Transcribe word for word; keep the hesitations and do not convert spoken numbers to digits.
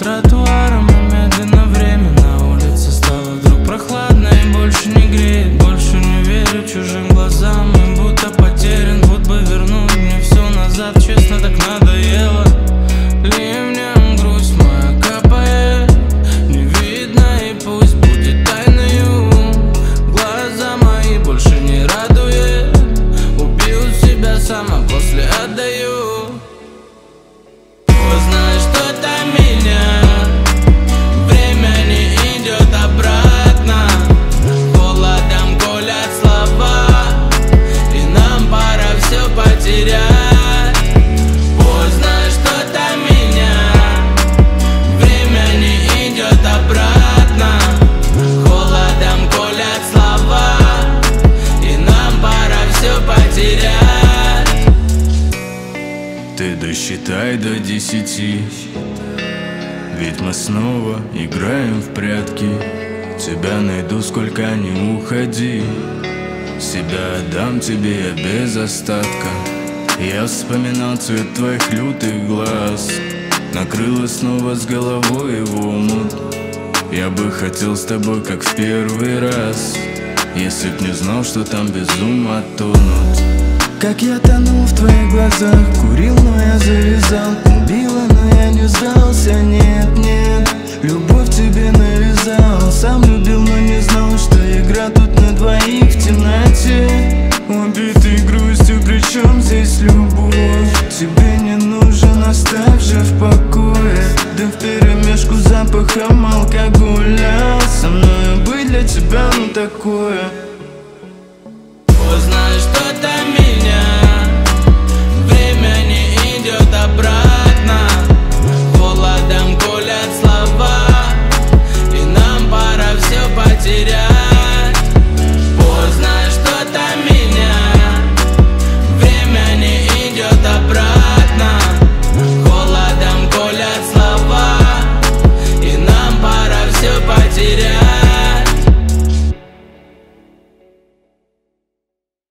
тротуаром, и медленно время на улице стало вдруг прохладно и больше не греет. Больше не верю чужим глазам, и будто потерян, вот бы вернуть мне все назад. Честно, так надоело. Ливнем грусть моя капает, не видно, и пусть будет тайною. Глаза мои больше не радует, убил себя сам, а после отдаю. Знаешь, что-то меня, время не идет обратно, холодом колят слова, и нам пора все потерять. Ой, знаешь, что-то меня, время не идет обратно, холодом колят слова, и нам пора все потерять. Ты досчитай до десяти, ведь мы снова играем в прятки. Тебя найду, сколько не уходи, себя отдам тебе без остатка. Я вспоминал цвет твоих лютых глаз, накрыло снова с головой в омут. Я бы хотел с тобой, как в первый раз, если б не знал, что там без ума тонут. Как я тонул в твоих глазах, курил, но я завязал. Убила, но я не сдался, нет, нет. Любовь тебе навязал, сам любил, но не знал, что игра тут на двоих в темноте. Убитый грустью, причем здесь любовь? Тебе не нужен, оставь же в покое. Да вперемешку с запахом алкоголя, со мною быть для тебя ну такое.